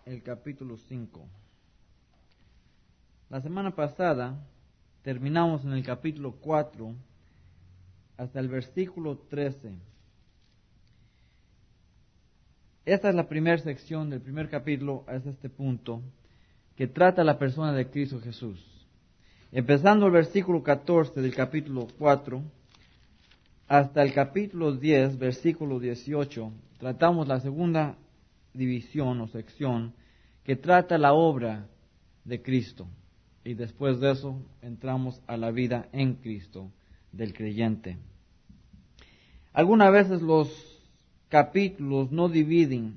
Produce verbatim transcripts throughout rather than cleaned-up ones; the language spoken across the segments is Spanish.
el capítulo cinco. La semana pasada terminamos en el capítulo cuatro hasta el versículo trece. Esta es la primera sección del primer capítulo hasta este punto, que trata la persona de Cristo Jesús. Empezando el versículo catorce del capítulo cuatro hasta el capítulo diez, versículo dieciocho, tratamos la segunda división o sección que trata la obra de Cristo. Y después de eso entramos a la vida en Cristo del creyente. Algunas veces los capítulos no dividen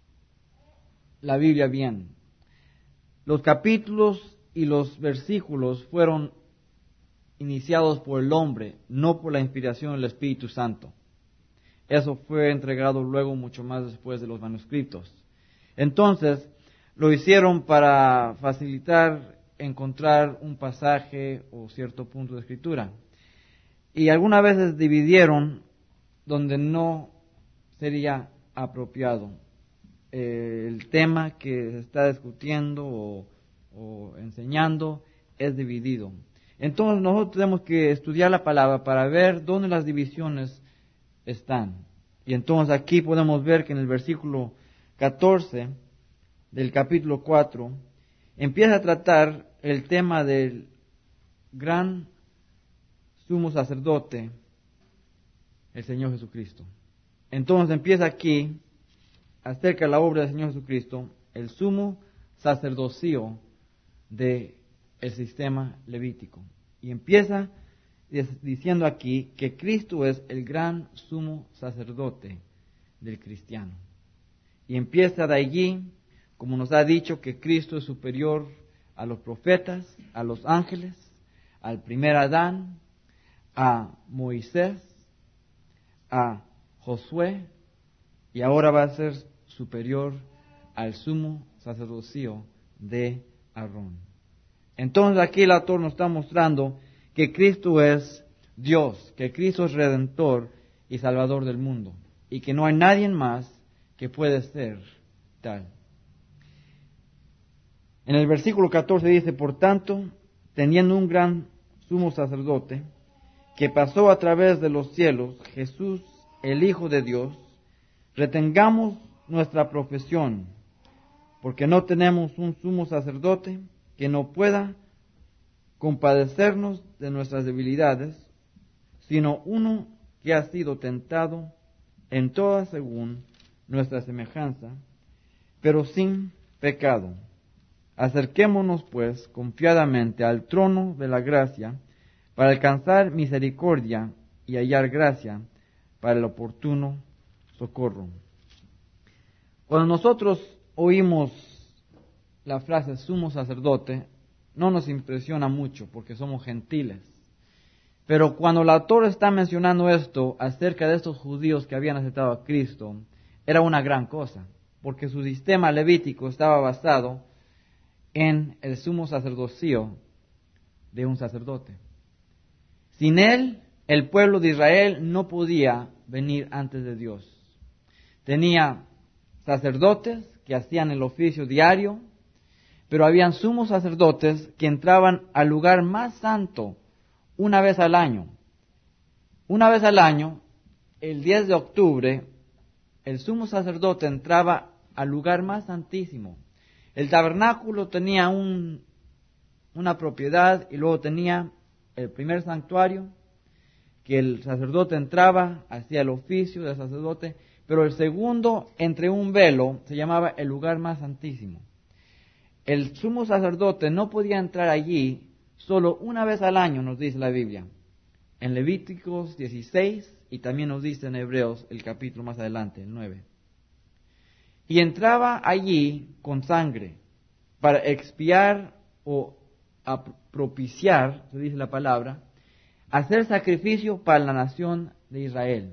la Biblia bien. Los capítulos y los versículos fueron iniciados por el hombre, no por la inspiración del Espíritu Santo. Eso fue entregado luego mucho más después de los manuscritos. Entonces, lo hicieron para facilitar encontrar un pasaje o cierto punto de escritura. Y algunas veces dividieron donde no sería apropiado. Eh, el tema que se está discutiendo o, o enseñando es dividido. Entonces nosotros tenemos que estudiar la palabra para ver dónde las divisiones están. Y entonces aquí podemos ver que en el versículo catorce del capítulo cuatro empieza a tratar el tema del gran sumo sacerdote, el Señor Jesucristo. Entonces empieza aquí acerca de la obra del Señor Jesucristo, el sumo sacerdocio del sistema levítico. Y empieza diciendo aquí que Cristo es el gran sumo sacerdote del cristiano. Y empieza de allí, como nos ha dicho, que Cristo es superior a los profetas, a los ángeles, al primer Adán, a Moisés, a Josué, y ahora va a ser superior al sumo sacerdocio de Aarón. Entonces aquí el autor nos está mostrando que Cristo es Dios, que Cristo es Redentor y Salvador del mundo, y que no hay nadie más que puede ser tal. En el versículo catorce dice, por tanto, teniendo un gran sumo sacerdote, que pasó a través de los cielos, Jesús, el Hijo de Dios, retengamos nuestra profesión, porque no tenemos un sumo sacerdote que no pueda compadecernos de nuestras debilidades, sino uno que ha sido tentado en todas según nuestra semejanza, pero sin pecado. Acerquémonos pues confiadamente al trono de la gracia para alcanzar misericordia y hallar gracia para el oportuno socorro. Cuando nosotros oímos la frase sumo sacerdote, no nos impresiona mucho porque somos gentiles. Pero cuando el autor está mencionando esto acerca de estos judíos que habían aceptado a Cristo, era una gran cosa, porque su sistema levítico estaba basado en el sumo sacerdocio de un sacerdote. Sin él, el pueblo de Israel no podía venir antes de Dios. Tenía sacerdotes que hacían el oficio diario, pero habían sumos sacerdotes que entraban al lugar más santo una vez al año. Una vez al año, el diez de octubre, el sumo sacerdote entraba al lugar más santísimo. El tabernáculo tenía un, una propiedad y luego tenía el primer santuario, que el sacerdote entraba, hacía el oficio del sacerdote, pero el segundo, entre un velo, se llamaba el lugar más santísimo. El sumo sacerdote no podía entrar allí solo una vez al año, nos dice la Biblia. En Levíticos dieciséis y también nos dice en Hebreos el capítulo más adelante, el nueve. Y entraba allí con sangre para expiar o propiciar, se dice la palabra, hacer sacrificio para la nación de Israel.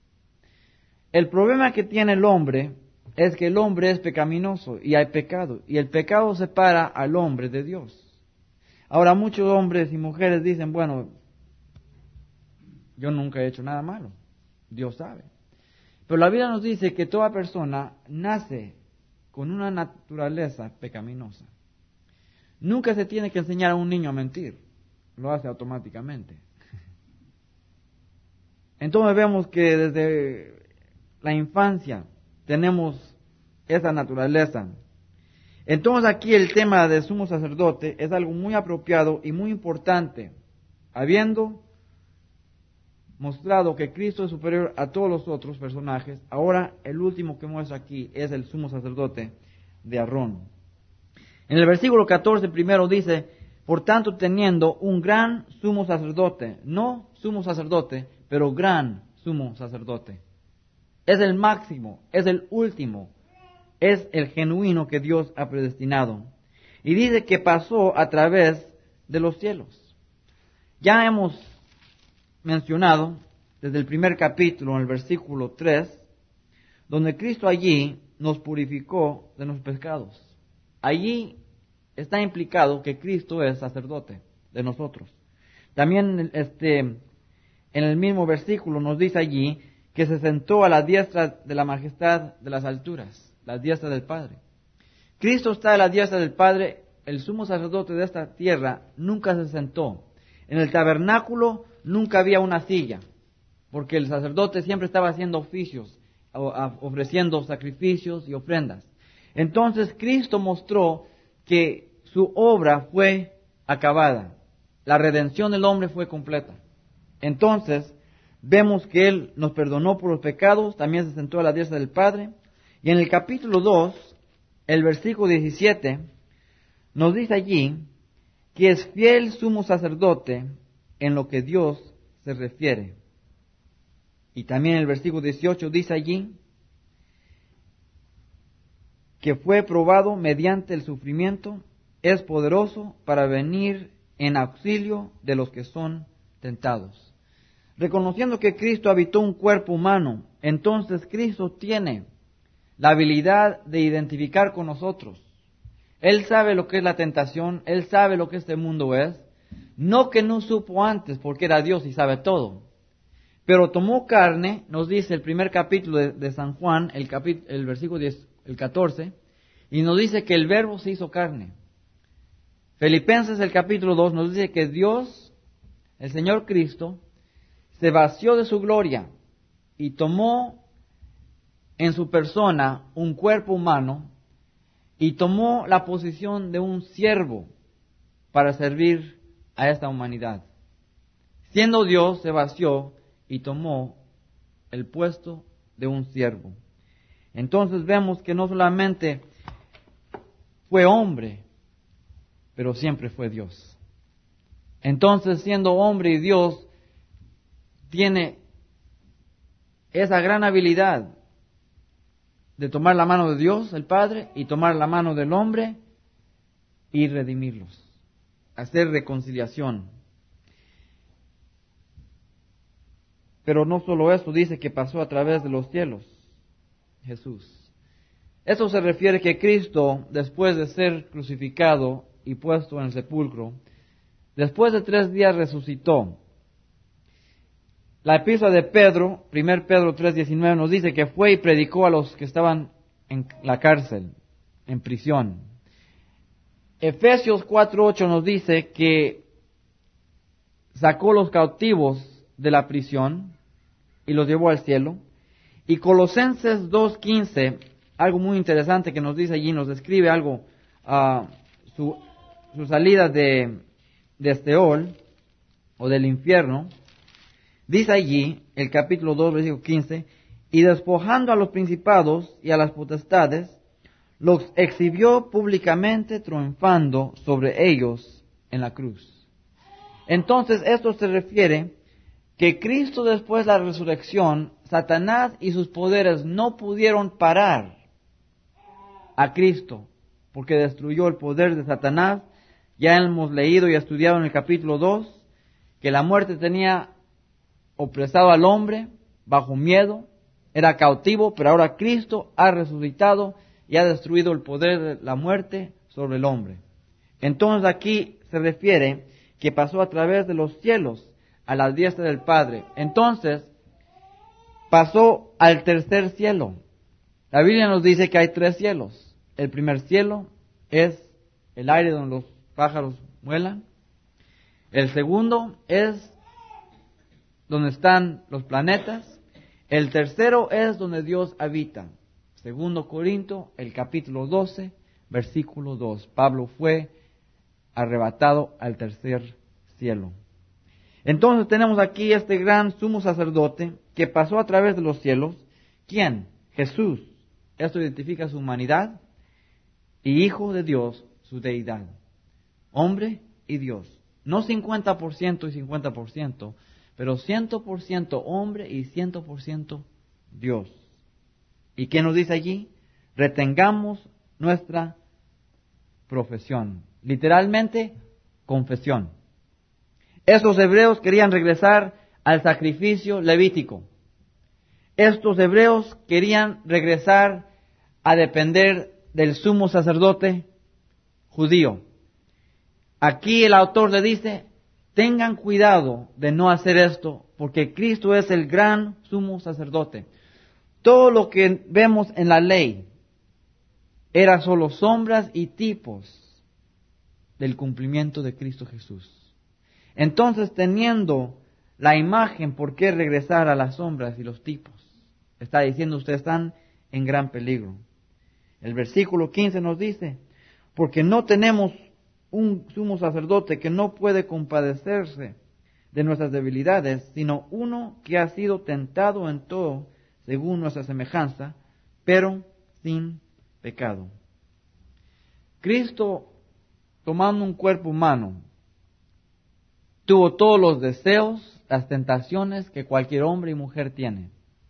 El problema que tiene el hombre es que el hombre es pecaminoso y hay pecado, y el pecado separa al hombre de Dios. Ahora muchos hombres y mujeres dicen, bueno, yo nunca he hecho nada malo, Dios sabe. Pero la Biblia nos dice que toda persona nace con una naturaleza pecaminosa. Nunca se tiene que enseñar a un niño a mentir, lo hace automáticamente. Entonces vemos que desde la infancia tenemos esa naturaleza. Entonces aquí el tema de sumo sacerdote es algo muy apropiado y muy importante, habiendo mostrado que Cristo es superior a todos los otros personajes. Ahora el último que muestra aquí es el sumo sacerdote de Aarón. En el versículo catorce primero dice, por tanto teniendo un gran sumo sacerdote, no sumo sacerdote, pero gran sumo sacerdote. Es el máximo, es el último, es el genuino que Dios ha predestinado. Y dice que pasó a través de los cielos. Ya hemos mencionado desde el primer capítulo, en el versículo tres, donde Cristo allí nos purificó de nuestros pecados. Allí está implicado que Cristo es sacerdote de nosotros. También este, en el mismo versículo nos dice allí que se sentó a la diestra de la majestad de las alturas, la diestra del Padre. Cristo está a la diestra del Padre. El sumo sacerdote de esta tierra nunca se sentó. En el tabernáculo nunca había una silla, porque el sacerdote siempre estaba haciendo oficios, ofreciendo sacrificios y ofrendas. Entonces Cristo mostró que su obra fue acabada. La redención del hombre fue completa. Entonces vemos que Él nos perdonó por los pecados, también se sentó a la diestra del Padre. Y en el capítulo dos, el versículo diecisiete, nos dice allí que es fiel sumo sacerdote en lo que Dios se refiere. Y también el versículo dieciocho dice allí que fue probado mediante el sufrimiento, es poderoso para venir en auxilio de los que son tentados. Reconociendo que Cristo habitó un cuerpo humano, entonces Cristo tiene la habilidad de identificar con nosotros. Él sabe lo que es la tentación, Él sabe lo que este mundo es. No que no supo antes, porque era Dios y sabe todo. Pero tomó carne, nos dice el primer capítulo de, de San Juan, el, capítulo, el versículo diez, el catorce, y nos dice que el verbo se hizo carne. Filipenses el capítulo dos nos dice que Dios, el Señor Cristo, se vació de su gloria y tomó en su persona un cuerpo humano y tomó la posición de un siervo para servir a esta humanidad. Siendo Dios, se vació y tomó el puesto de un siervo. Entonces vemos que no solamente fue hombre, pero siempre fue Dios. Entonces, siendo hombre y Dios, tiene esa gran habilidad de tomar la mano de Dios, el Padre, y tomar la mano del hombre y redimirlos, hacer reconciliación. Pero no solo eso, dice que pasó a través de los cielos, Jesús. Eso se refiere que Cristo, después de ser crucificado y puesto en el sepulcro, después de tres días resucitó. La epístola de Pedro, primero Pedro tres diecinueve, nos dice que fue y predicó a los que estaban en la cárcel, en prisión. Efesios cuatro ocho nos dice que sacó los cautivos de la prisión y los llevó al cielo. Y Colosenses dos quince, algo muy interesante que nos dice allí, nos describe algo, uh, su, su salida de, de Esteol, o del infierno. Dice allí, el capítulo dos, versículo quince, y despojando a los principados y a las potestades, los exhibió públicamente, triunfando sobre ellos en la cruz. Entonces, esto se refiere que Cristo, después de la resurrección, Satanás y sus poderes no pudieron parar a Cristo, porque destruyó el poder de Satanás. Ya hemos leído y estudiado en el capítulo dos, que la muerte tenía opresado al hombre bajo miedo, era cautivo, pero ahora Cristo ha resucitado y ha destruido el poder de la muerte sobre el hombre. Entonces aquí se refiere que pasó a través de los cielos a la diestra del Padre. Entonces pasó al tercer cielo. La Biblia nos dice que hay tres cielos. el primer cielo es el aire donde los pájaros vuelan. El segundo es donde están los planetas. El tercero es donde Dios habita. Segundo Corintios, el capítulo doce, versículo dos. Pablo fue arrebatado al tercer cielo. Entonces tenemos aquí este gran sumo sacerdote que pasó a través de los cielos. ¿Quién? Jesús. Esto identifica su humanidad y Hijo de Dios, su deidad. Hombre y Dios. No cincuenta por ciento y cincuenta por ciento, pero cien por ciento hombre y cien por ciento Dios. ¿Y qué nos dice allí? Retengamos nuestra profesión. Literalmente, confesión. Estos hebreos querían regresar al sacrificio levítico. Estos hebreos querían regresar a depender del sumo sacerdote judío. Aquí el autor le dice, tengan cuidado de no hacer esto, porque Cristo es el gran sumo sacerdote. Todo lo que vemos en la ley era solo sombras y tipos del cumplimiento de Cristo Jesús. Entonces, teniendo la imagen, ¿por qué regresar a las sombras y los tipos? Está diciendo, ustedes están en gran peligro. El versículo quince nos dice, porque no tenemos un sumo sacerdote que no puede compadecerse de nuestras debilidades, sino uno que ha sido tentado en todo según nuestra semejanza, pero sin pecado. Cristo, tomando un cuerpo humano, tuvo todos los deseos, las tentaciones que cualquier hombre y mujer tiene.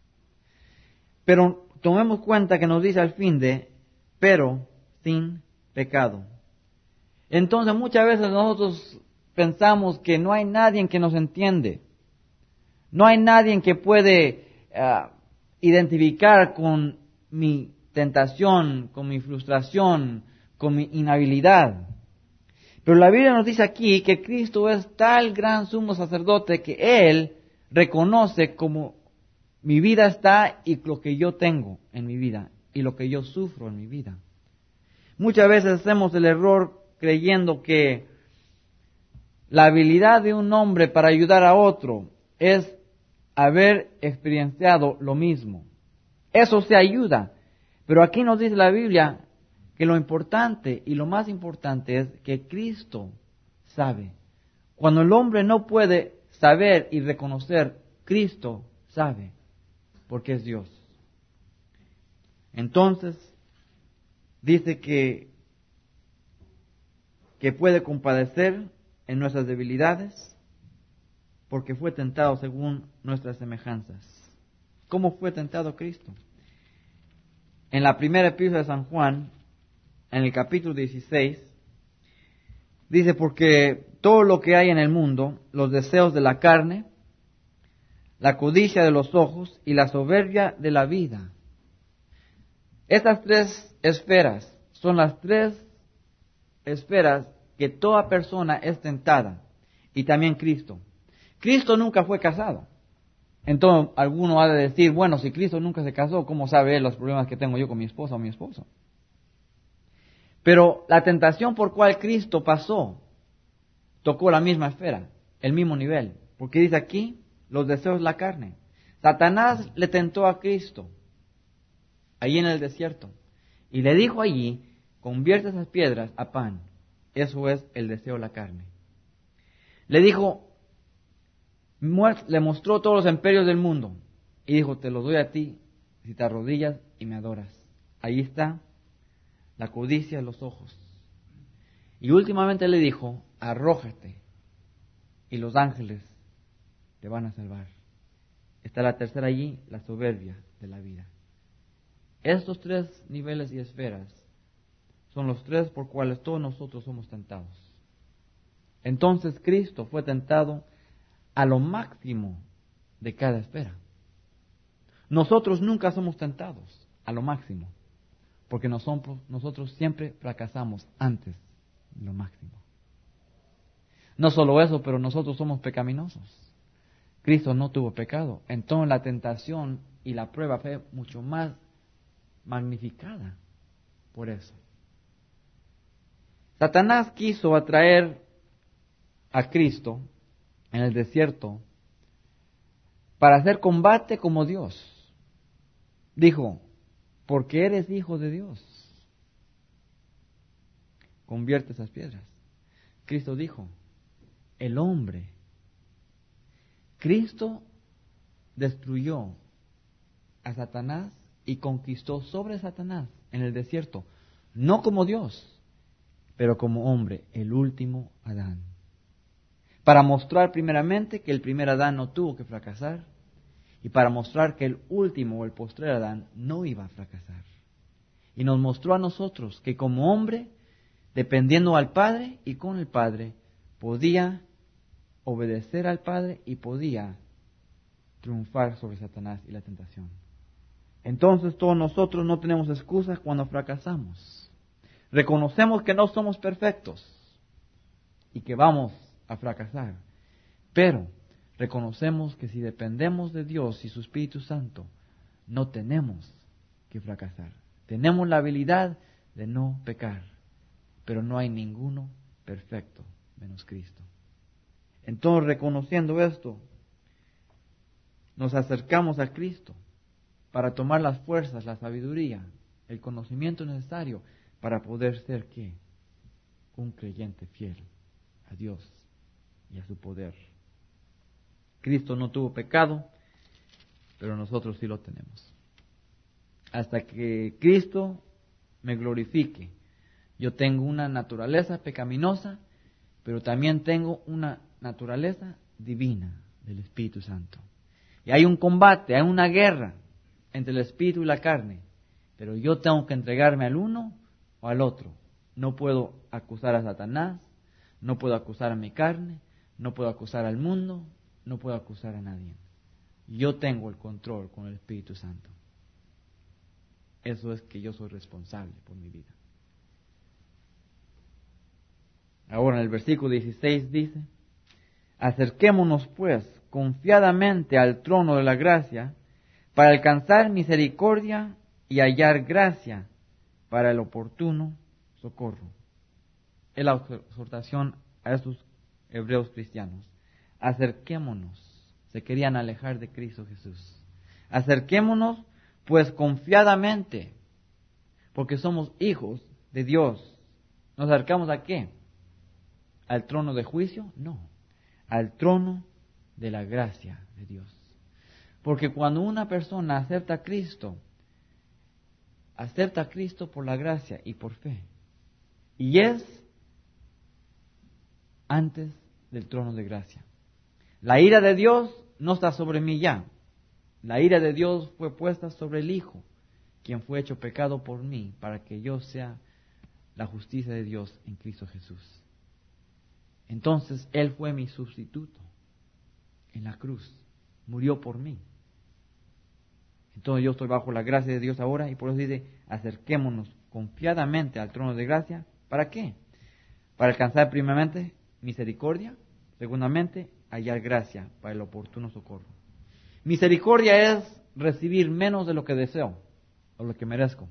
Pero tomemos cuenta que nos dice al fin de, pero sin pecado. Entonces muchas veces nosotros pensamos que no hay nadie que nos entiende. No hay nadie que puede uh, identificar con mi tentación, con mi frustración, con mi inhabilidad. Pero la Biblia nos dice aquí que Cristo es tal gran sumo sacerdote que Él reconoce como mi vida está y lo que yo tengo en mi vida y lo que yo sufro en mi vida. Muchas veces hacemos el error creyendo que la habilidad de un hombre para ayudar a otro es haber experienciado lo mismo. Eso se ayuda, pero aquí nos dice la Biblia que lo importante y lo más importante es que Cristo sabe. Cuando el hombre no puede saber y reconocer, Cristo sabe, porque es Dios. Entonces, dice que, que puede compadecer en nuestras debilidades, porque fue tentado según nuestras semejanzas. ¿Cómo fue tentado Cristo? En la primera epístola de San Juan, en el capítulo dieciséis, dice, porque todo lo que hay en el mundo, los deseos de la carne, la codicia de los ojos y la soberbia de la vida. Estas tres esferas son las tres esferas que toda persona es tentada, y también Cristo. Cristo nunca fue casado. Entonces, alguno ha de decir, bueno, si Cristo nunca se casó, ¿cómo sabe él los problemas que tengo yo con mi esposa o mi esposo? Pero la tentación por cual Cristo pasó tocó la misma esfera, el mismo nivel. Porque dice aquí, los deseos de la carne. Satanás le tentó a Cristo, allí en el desierto, y le dijo allí, convierte esas piedras a pan. Eso es el deseo de la carne. Le dijo, le mostró todos los imperios del mundo, y dijo, te los doy a ti, si te arrodillas y me adoras. Ahí está la codicia de los ojos. Y últimamente le dijo, arrójate, y los ángeles te van a salvar. Está la tercera allí, la soberbia de la vida. Estos tres niveles y esferas son los tres por cuales todos nosotros somos tentados. Entonces Cristo fue tentado a lo máximo de cada esfera. Nosotros nunca somos tentados a lo máximo, porque nosotros siempre fracasamos antes de lo máximo. No solo eso, pero nosotros somos pecaminosos. Cristo no tuvo pecado, entonces la tentación y la prueba fue mucho más magnificada. por eso. Satanás quiso atraer a Cristo en el desierto para hacer combate como Dios. Dijo, porque eres hijo de Dios, convierte esas piedras. Cristo dijo, el hombre. Cristo destruyó a Satanás y conquistó sobre Satanás en el desierto, no como Dios, pero como hombre, el último Adán. Para mostrar primeramente que el primer Adán no tuvo que fracasar y para mostrar que el último o el postrer Adán no iba a fracasar. Y nos mostró a nosotros que como hombre, dependiendo al Padre y con el Padre, podía obedecer al Padre y podía triunfar sobre Satanás y la tentación. Entonces todos nosotros no tenemos excusas cuando fracasamos. Reconocemos que no somos perfectos y que vamos a fracasar, pero reconocemos que si dependemos de Dios y su Espíritu Santo, no tenemos que fracasar. Tenemos la habilidad de no pecar, pero no hay ninguno perfecto menos Cristo. Entonces, reconociendo esto, nos acercamos a Cristo para tomar las fuerzas, la sabiduría, el conocimiento necesario para poder ser, ¿qué? Un creyente fiel a Dios y a su poder. Cristo no tuvo pecado, pero nosotros sí lo tenemos. Hasta que Cristo me glorifique, yo tengo una naturaleza pecaminosa, pero también tengo una naturaleza divina del Espíritu Santo. Y hay un combate, hay una guerra entre el Espíritu y la carne, pero yo tengo que entregarme al uno o al otro. No puedo acusar a Satanás, no puedo acusar a mi carne, no puedo acusar al mundo, no puedo acusar a nadie. Yo tengo el control con el Espíritu Santo. Eso es que yo soy responsable por mi vida. Ahora en el versículo dieciséis dice, acerquémonos pues confiadamente al trono de la gracia para alcanzar misericordia y hallar gracia para el oportuno socorro. Es la exhortación a estos hebreos cristianos. Acerquémonos. Se querían alejar de Cristo Jesús. Acerquémonos pues confiadamente, porque somos hijos de Dios. ¿Nos acercamos a qué? ¿Al trono de juicio? No, al trono de la gracia de Dios. Porque cuando una persona acepta a Cristo, acepta a Cristo por la gracia y por fe. Y es antes del trono de gracia. La ira de Dios no está sobre mí ya. La ira de Dios fue puesta sobre el Hijo, quien fue hecho pecado por mí, para que yo sea la justicia de Dios en Cristo Jesús. Entonces, Él fue mi sustituto en la cruz. Murió por mí. Entonces yo estoy bajo la gracia de Dios ahora y por eso dice, acerquémonos confiadamente al trono de gracia. ¿Para qué? Para alcanzar primeramente misericordia, segundamente hallar gracia para el oportuno socorro. Misericordia es recibir menos de lo que deseo o lo que merezco.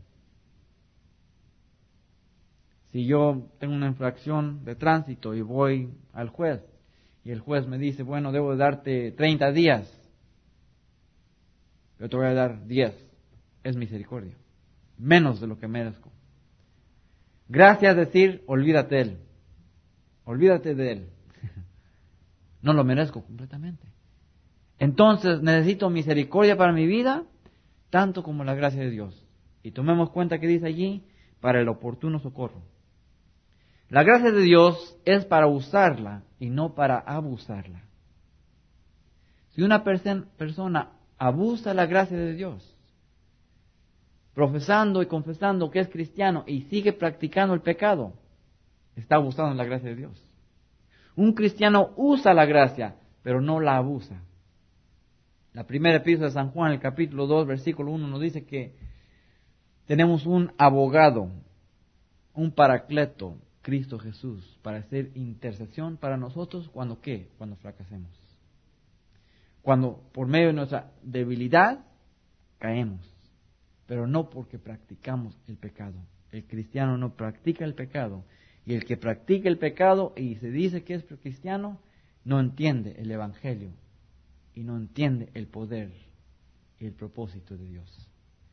Si yo tengo una infracción de tránsito y voy al juez y el juez me dice, bueno, debo darte treinta días, yo te voy a dar diez, es misericordia, menos de lo que merezco. Gracia es decir, olvídate de él, olvídate de él, no lo merezco completamente. Entonces necesito misericordia para mi vida, tanto como la gracia de Dios. Y tomemos cuenta que dice allí, para el oportuno socorro. La gracia de Dios es para usarla y no para abusarla. Si una perso- persona abusa la gracia de Dios, profesando y confesando que es cristiano y sigue practicando el pecado, está abusando de la gracia de Dios. Un cristiano usa la gracia, pero no la abusa. La primera epístola de San Juan, el capítulo dos, versículo uno, nos dice que tenemos un abogado, un paracleto, Cristo Jesús, para hacer intercesión para nosotros cuando ¿qué? Cuando fracasemos. Cuando por medio de nuestra debilidad caemos, pero no porque practicamos el pecado. El cristiano no practica el pecado. Y el que practica el pecado y se dice que es cristiano, no entiende el Evangelio y no entiende el poder y el propósito de Dios.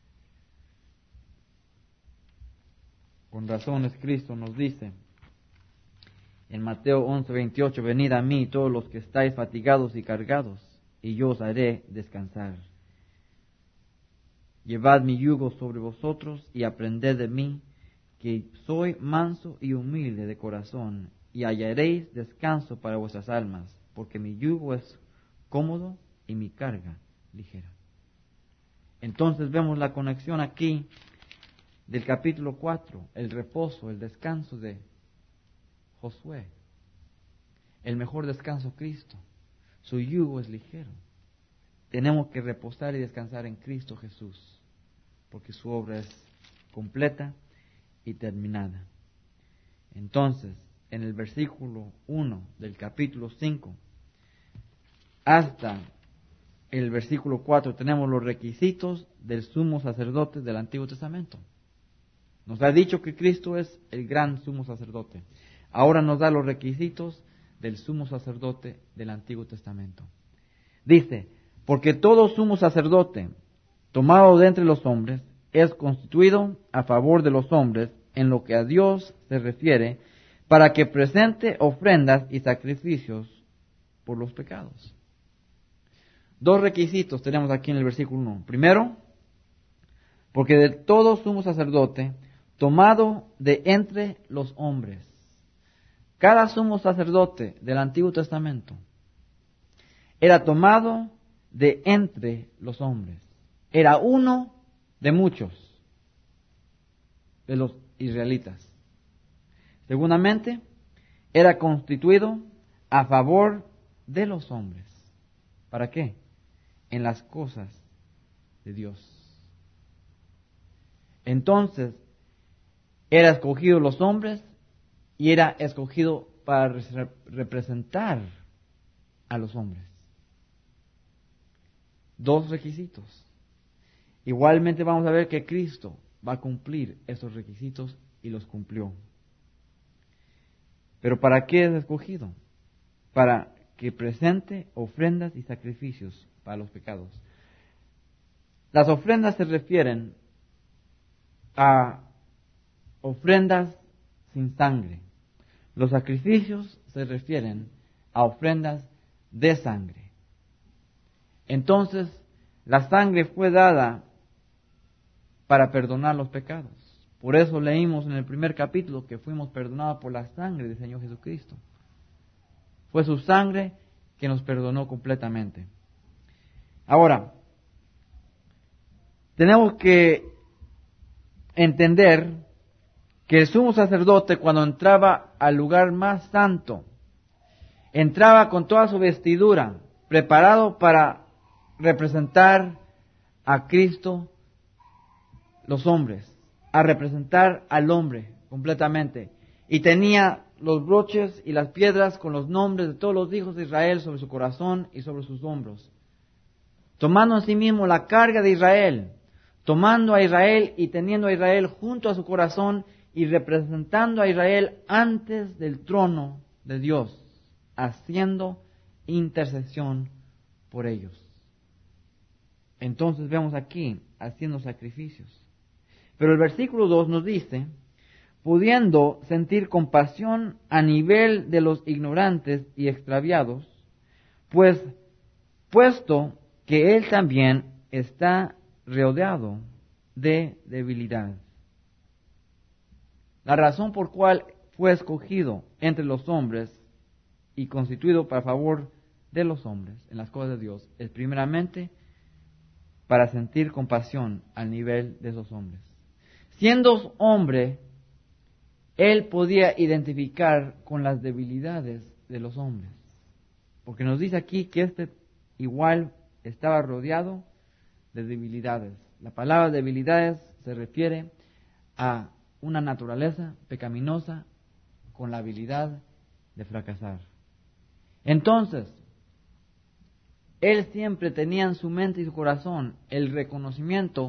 Con razones Cristo nos dice en Mateo once veintiocho, venid a mí todos los que estáis fatigados y cargados, y yo os haré descansar. Llevad mi yugo sobre vosotros y aprended de mí, que soy manso y humilde de corazón, y hallaréis descanso para vuestras almas, porque mi yugo es cómodo y mi carga ligera. Entonces vemos la conexión aquí del capítulo cuatro, el reposo, el descanso de Josué. El mejor descanso, Cristo. Su yugo es ligero. Tenemos que reposar y descansar en Cristo Jesús, porque su obra es completa y terminada. Entonces, en el versículo uno del capítulo cinco hasta el versículo cuatro tenemos los requisitos del sumo sacerdote del Antiguo Testamento. Nos ha dicho que Cristo es el gran sumo sacerdote. Ahora nos da los requisitos del sumo sacerdote del Antiguo Testamento. Dice, porque todo sumo sacerdote tomado de entre los hombres es constituido a favor de los hombres en lo que a Dios se refiere, para que presente ofrendas y sacrificios por los pecados. Dos requisitos tenemos aquí en el versículo uno. Primero, porque de todo sumo sacerdote tomado de entre los hombres. Cada sumo sacerdote del Antiguo Testamento era tomado de entre los hombres. Era uno de muchos de los israelitas. Segundamente, era constituido a favor de los hombres. ¿Para qué? En las cosas de Dios. Entonces, era escogido los hombres y era escogido para representar a los hombres. Dos requisitos. Igualmente vamos a ver que Cristo va a cumplir esos requisitos y los cumplió. ¿Pero para qué es escogido? Para que presente ofrendas y sacrificios para los pecados. Las ofrendas se refieren a ofrendas sin sangre. Los sacrificios se refieren a ofrendas de sangre. Entonces, la sangre fue dada para perdonar los pecados. Por eso leímos en el primer capítulo que fuimos perdonados por la sangre del Señor Jesucristo. Fue su sangre que nos perdonó completamente. Ahora, tenemos que entender que el sumo sacerdote, cuando entraba al lugar más santo, entraba con toda su vestidura, preparado para representar a Cristo, los hombres, a representar al hombre completamente. Y tenía los broches y las piedras con los nombres de todos los hijos de Israel sobre su corazón y sobre sus hombros, tomando en sí mismo la carga de Israel, tomando a Israel y teniendo a Israel junto a su corazón y representando a Israel antes del trono de Dios, haciendo intercesión por ellos. Entonces vemos aquí haciendo sacrificios. Pero el versículo dos nos dice, pudiendo sentir compasión a nivel de los ignorantes y extraviados, pues puesto que él también está rodeado de debilidad. La razón por cual fue escogido entre los hombres y constituido para favor de los hombres en las cosas de Dios es primeramente para sentir compasión al nivel de esos hombres. Siendo hombre, él podía identificar con las debilidades de los hombres. Porque nos dice aquí que este igual estaba rodeado de debilidades. La palabra debilidades se refiere a una naturaleza pecaminosa con la habilidad de fracasar. Entonces, él siempre tenía en su mente y su corazón el reconocimiento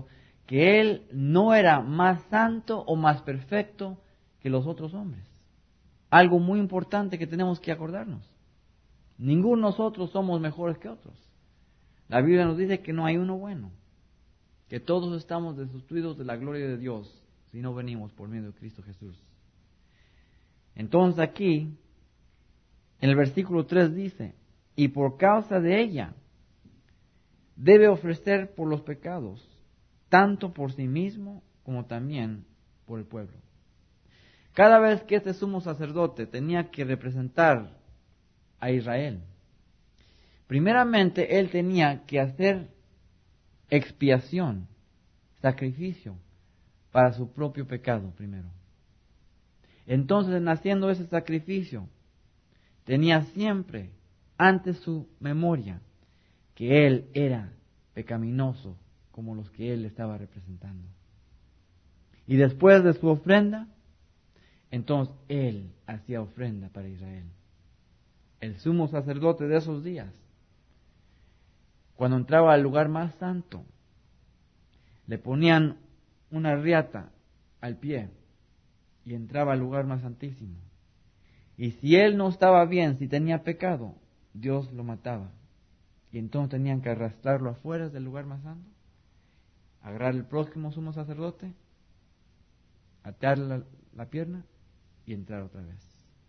que él no era más santo o más perfecto que los otros hombres. Algo muy importante que tenemos que acordarnos. Ninguno de nosotros somos mejores que otros. La Biblia nos dice que no hay uno bueno, que todos estamos destituidos de la gloria de Dios si no venimos por medio de Cristo Jesús. Entonces aquí, en el versículo tres dice, y por causa de ella, debe ofrecer por los pecados, tanto por sí mismo como también por el pueblo. Cada vez que este sumo sacerdote tenía que representar a Israel, primeramente él tenía que hacer expiación, sacrificio para su propio pecado primero. Entonces, en haciendo ese sacrificio, tenía siempre ante su memoria que él era pecaminoso como los que él estaba representando. Y después de su ofrenda, entonces él hacía ofrenda para Israel. El sumo sacerdote de esos días, cuando entraba al lugar más santo, le ponían una riata al pie y entraba al lugar más santísimo. Y si él no estaba bien, si tenía pecado, Dios lo mataba. Y entonces tenían que arrastrarlo afuera del lugar más santo, agarrar el próximo sumo sacerdote, atarle la, la pierna y entrar otra vez.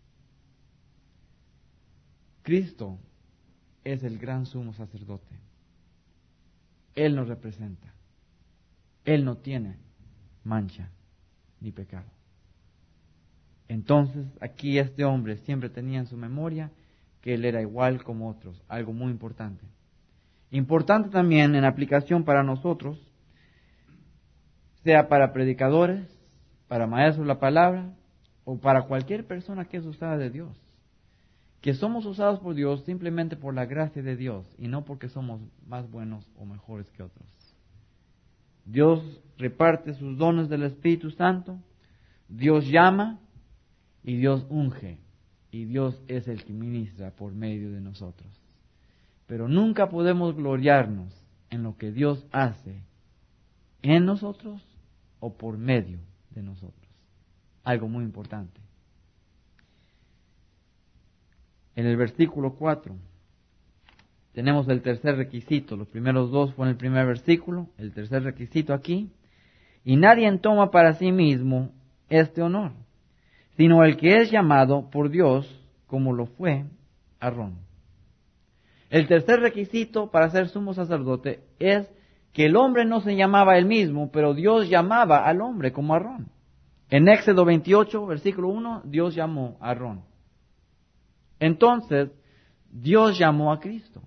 Cristo es el gran sumo sacerdote. Él nos representa. Él no tiene mancha ni pecado. Entonces, aquí este hombre siempre tenía en su memoria que él era igual como otros, algo muy importante. Importante también en aplicación para nosotros, sea para predicadores, para maestros de la palabra, o para cualquier persona que es usada de Dios, que somos usados por Dios simplemente por la gracia de Dios y no porque somos más buenos o mejores que otros. Dios reparte sus dones del Espíritu Santo, Dios llama y Dios unge, y Dios es el que ministra por medio de nosotros. Pero nunca podemos gloriarnos en lo que Dios hace en nosotros o por medio de nosotros. Algo muy importante. En el versículo cuatro tenemos el tercer requisito. Los primeros dos fueron el primer versículo, el tercer requisito aquí. Y nadie toma para sí mismo este honor, sino el que es llamado por Dios, como lo fue Aarón. El tercer requisito para ser sumo sacerdote es que el hombre no se llamaba él mismo, pero Dios llamaba al hombre como Aarón. En Éxodo veintiocho, versículo uno, Dios llamó a Aarón. Entonces, Dios llamó a Cristo.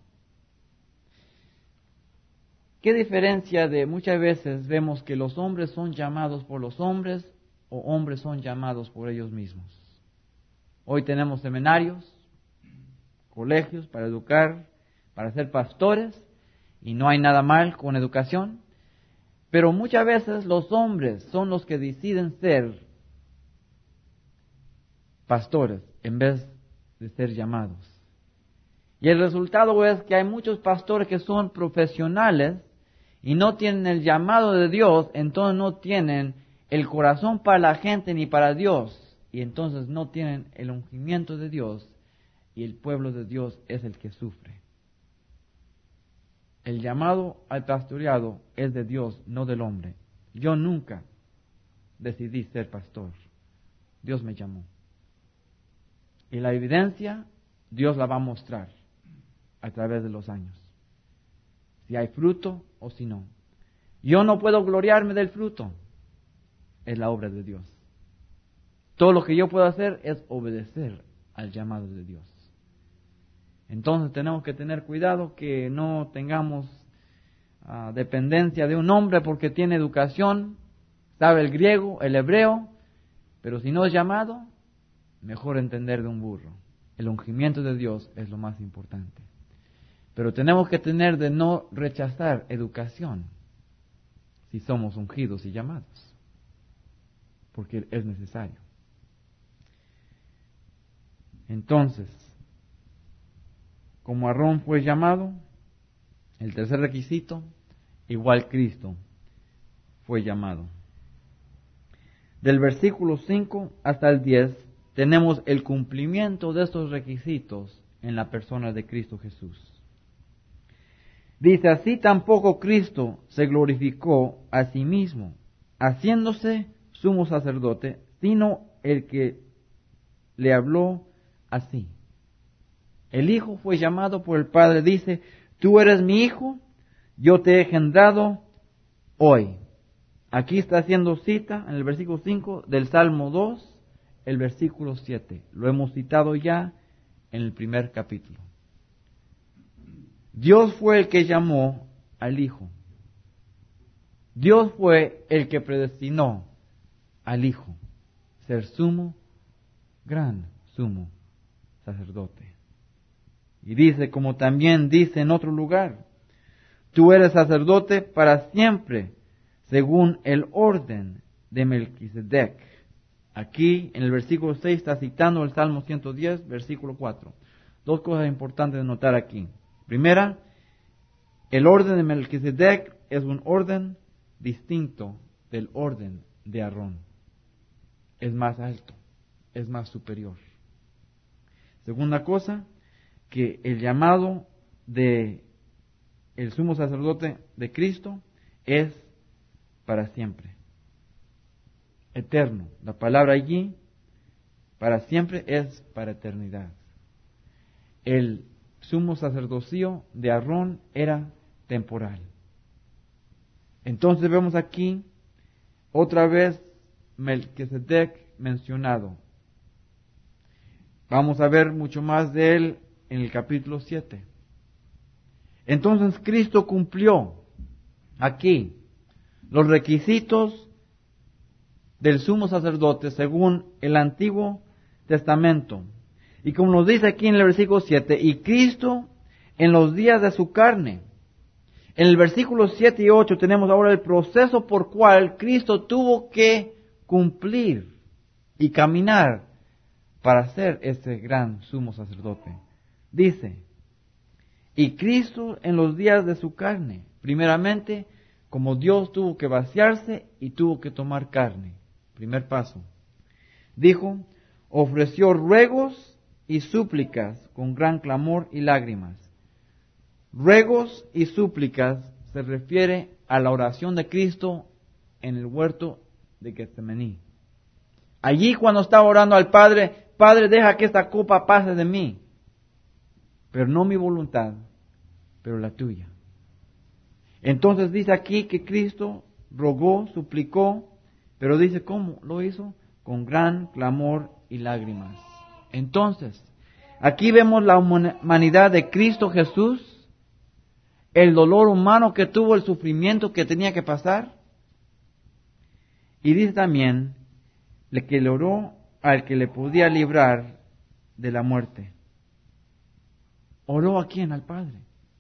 ¿Qué diferencia de muchas veces vemos que los hombres son llamados por los hombres o hombres son llamados por ellos mismos? Hoy tenemos seminarios, colegios para educar, para ser pastores, y no hay nada mal con educación, pero muchas veces los hombres son los que deciden ser pastores en vez de ser llamados. Y el resultado es que hay muchos pastores que son profesionales y no tienen el llamado de Dios, entonces no tienen el corazón para la gente ni para Dios, y entonces no tienen el ungimiento de Dios, y el pueblo de Dios es el que sufre. El llamado al pastoreado es de Dios, no del hombre. Yo nunca decidí ser pastor. Dios me llamó. Y la evidencia, Dios la va a mostrar a través de los años. Si hay fruto o si no. Yo no puedo gloriarme del fruto. Es la obra de Dios. Todo lo que yo puedo hacer es obedecer al llamado de Dios. Entonces tenemos que tener cuidado que no tengamos uh, dependencia de un hombre porque tiene educación, sabe el griego, el hebreo, pero si no es llamado, mejor entender de un burro. El ungimiento de Dios es lo más importante. Pero tenemos que tener de no rechazar educación si somos ungidos y llamados, porque es necesario. Entonces, como Aarón fue llamado, el tercer requisito, igual Cristo fue llamado. Del versículo cinco hasta el diez tenemos el cumplimiento de estos requisitos en la persona de Cristo Jesús. Dice, así tampoco Cristo se glorificó a sí mismo, haciéndose sumo sacerdote, sino el que le habló así. El Hijo fue llamado por el Padre, dice, tú eres mi Hijo, yo te he engendrado hoy. Aquí está haciendo cita en el versículo cinco del Salmo dos, el versículo siete. Lo hemos citado ya en el primer capítulo. Dios fue el que llamó al Hijo. Dios fue el que predestinó al Hijo ser sumo, gran sumo sacerdote. Y dice, como también dice en otro lugar, tú eres sacerdote para siempre, según el orden de Melquisedec. Aquí, en el versículo seis, está citando el Salmo ciento diez, versículo cuatro. Dos cosas importantes de notar aquí. Primera, el orden de Melquisedec es un orden distinto del orden de Aarón. Es más alto, es más superior. Segunda cosa, que el llamado de el sumo sacerdote de Cristo es para siempre, eterno. La palabra allí, para siempre, es para eternidad. El sumo sacerdocio de Aarón era temporal. Entonces vemos aquí otra vez Melquisedec mencionado. Vamos a ver mucho más de él en el capítulo siete. Entonces Cristo cumplió aquí los requisitos del sumo sacerdote según el Antiguo Testamento. Y como nos dice aquí en el versículo siete, y Cristo en los días de su carne. En el versículo siete y ocho tenemos ahora el proceso por cual Cristo tuvo que cumplir y caminar para ser este gran sumo sacerdote. Dice, y Cristo en los días de su carne, primeramente, como Dios tuvo que vaciarse y tuvo que tomar carne. Primer paso. Dijo, ofreció ruegos y súplicas con gran clamor y lágrimas. Ruegos y súplicas se refiere a la oración de Cristo en el huerto de Getsemaní. Allí cuando estaba orando al Padre, Padre, deja que esta copa pase de mí, pero no mi voluntad, pero la tuya. Entonces dice aquí que Cristo rogó, suplicó, pero dice cómo lo hizo, con gran clamor y lágrimas. Entonces, aquí vemos la humanidad de Cristo Jesús, el dolor humano que tuvo, el sufrimiento que tenía que pasar. Y dice también que le oró al que le podía librar de la muerte. ¿Oró a quién? Al Padre.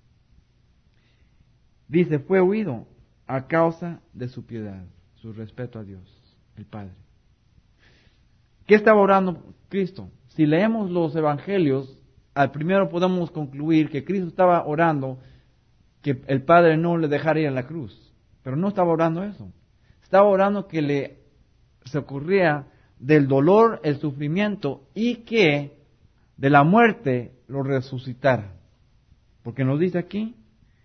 Dice, fue oído a causa de su piedad, su respeto a Dios, el Padre. ¿Qué estaba orando Cristo? Si leemos los evangelios, al primero podemos concluir que Cristo estaba orando que el Padre no le dejara ir a la cruz. Pero no estaba orando eso. Estaba orando que le socorría del dolor, el sufrimiento y que de la muerte lo resucitara. Porque nos dice aquí,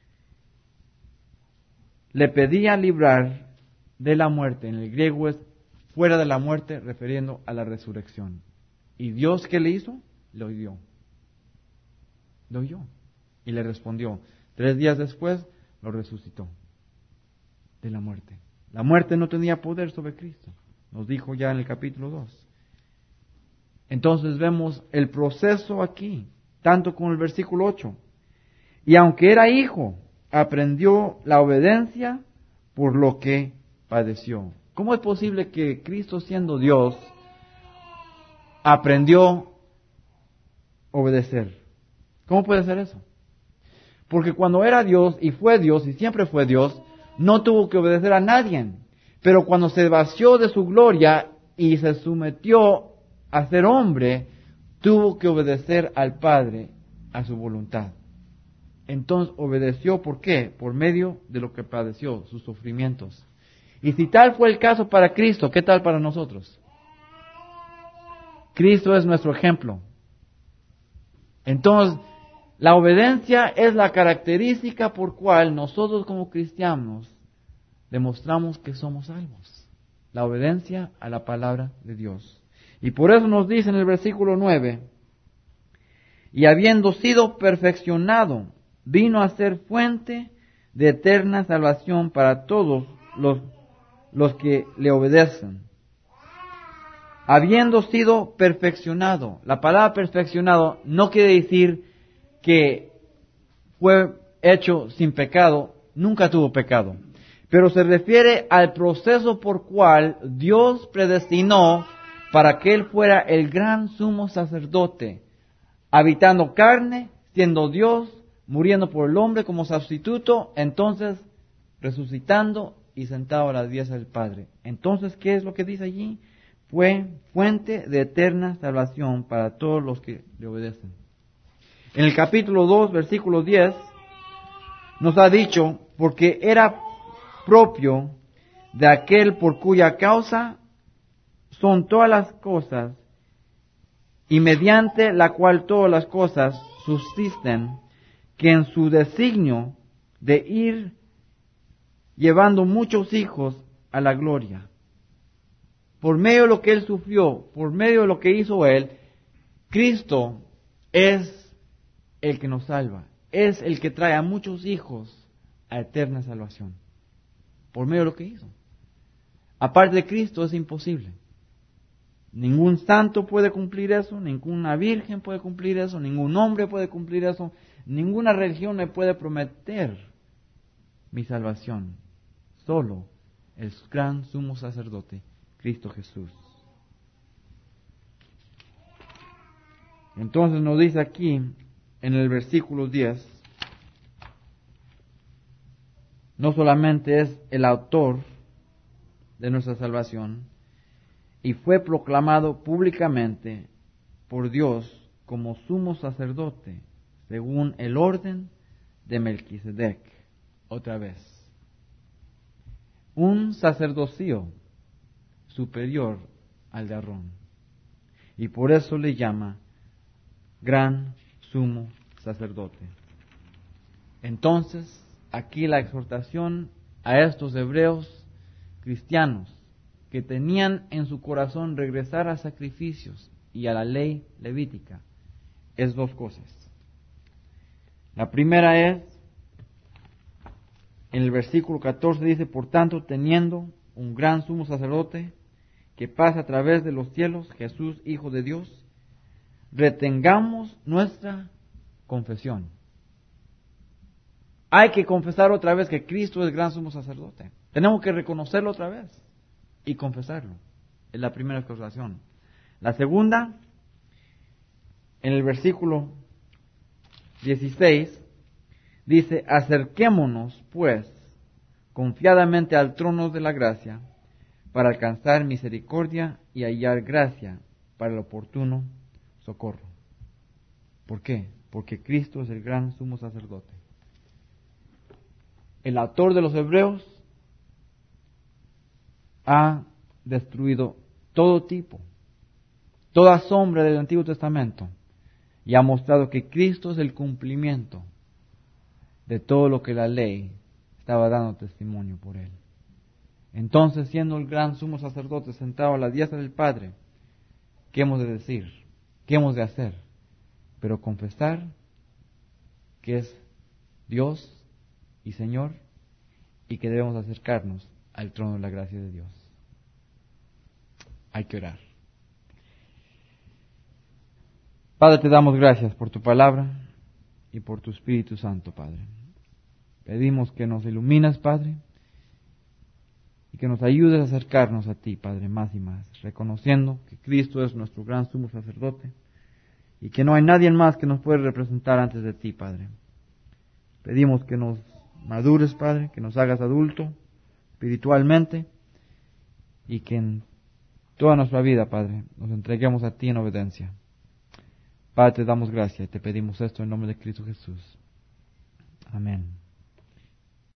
le pedía librar de la muerte. En el griego es fuera de la muerte, refiriendo a la resurrección. ¿Y Dios qué le hizo? Le oyó. Le oyó. Y le respondió. Tres días después lo resucitó de la muerte. La muerte no tenía poder sobre Cristo. Nos dijo ya en el capítulo dos. Entonces vemos el proceso aquí, tanto con el versículo ocho. Y aunque era hijo, aprendió la obediencia por lo que padeció. ¿Cómo es posible que Cristo, siendo Dios, aprendió a obedecer? ¿Cómo puede ser eso? Porque cuando era Dios y fue Dios y siempre fue Dios, no tuvo que obedecer a nadie. Pero cuando se vació de su gloria y se sometió a ser hombre, tuvo que obedecer al Padre, a su voluntad. Entonces obedeció, ¿por qué? Por medio de lo que padeció, sus sufrimientos. Y si tal fue el caso para Cristo, ¿qué tal para nosotros? Cristo es nuestro ejemplo. Entonces, la obediencia es la característica por cual nosotros como cristianos demostramos que somos salvos. La obediencia a la palabra de Dios. Y por eso nos dice en el versículo nueve, y habiendo sido perfeccionado, vino a ser fuente de eterna salvación para todos los, los que le obedecen. Habiendo sido perfeccionado. La palabra perfeccionado no quiere decir que fue hecho sin pecado, nunca tuvo pecado. Pero se refiere al proceso por cual Dios predestinó para que Él fuera el gran sumo sacerdote, habitando carne, siendo Dios, muriendo por el hombre como sustituto, entonces resucitando y sentado a la diestra del Padre. Entonces, ¿qué es lo que dice allí? Fue fuente de eterna salvación para todos los que le obedecen. En el capítulo dos, versículo diez, nos ha dicho, porque era propio de aquel por cuya causa son todas las cosas, y mediante la cual todas las cosas subsisten, que en su designio de ir llevando muchos hijos a la gloria, por medio de lo que Él sufrió, por medio de lo que hizo Él, Cristo es el que nos salva, es el que trae a muchos hijos a eterna salvación, por medio de lo que hizo. Aparte de Cristo es imposible. Ningún santo puede cumplir eso, ninguna virgen puede cumplir eso, ningún hombre puede cumplir eso, ninguna religión me puede prometer mi salvación. Solo el gran sumo sacerdote, Cristo Jesús. Entonces nos dice aquí, en el versículo diez, no solamente es el autor de nuestra salvación, y fue proclamado públicamente por Dios como sumo sacerdote, según el orden de Melquisedec. Otra vez, un sacerdocio superior al de Aarón, y por eso le llama gran sumo sacerdote. Entonces, aquí la exhortación a estos hebreos cristianos que tenían en su corazón regresar a sacrificios y a la ley levítica es dos cosas. La primera es, en el versículo catorce dice, por tanto, teniendo un gran sumo sacerdote que pasa a través de los cielos, Jesús, Hijo de Dios, retengamos nuestra confesión. Hay que confesar otra vez que Cristo es gran sumo sacerdote. Tenemos que reconocerlo otra vez y confesarlo. Es la primera exhortación. La segunda, en el versículo dieciséis, dice, acerquémonos, pues, confiadamente al trono de la gracia, para alcanzar misericordia y hallar gracia para el oportuno socorro. ¿Por qué? Porque Cristo es el gran sumo sacerdote. El autor de los Hebreos ha destruido todo tipo, toda sombra del Antiguo Testamento, y ha mostrado que Cristo es el cumplimiento de todo lo que la ley estaba dando testimonio por él. Entonces, siendo el gran sumo sacerdote sentado a la diestra del Padre, ¿qué hemos de decir? ¿Qué hemos de hacer? Pero confesar que es Dios y Señor, y que debemos acercarnos al trono de la gracia de Dios. Hay que orar. Padre, te damos gracias por tu palabra y por tu Espíritu Santo, Padre. Pedimos que nos iluminas, Padre, y que nos ayudes a acercarnos a ti, Padre, más y más, reconociendo que Cristo es nuestro gran sumo sacerdote y que no hay nadie más que nos puede representar antes de ti, Padre. Pedimos que nos madures, Padre, que nos hagas adulto espiritualmente y que en toda nuestra vida, Padre, nos entreguemos a ti en obediencia. Padre, te damos gracias y te pedimos esto en nombre de Cristo Jesús. Amén.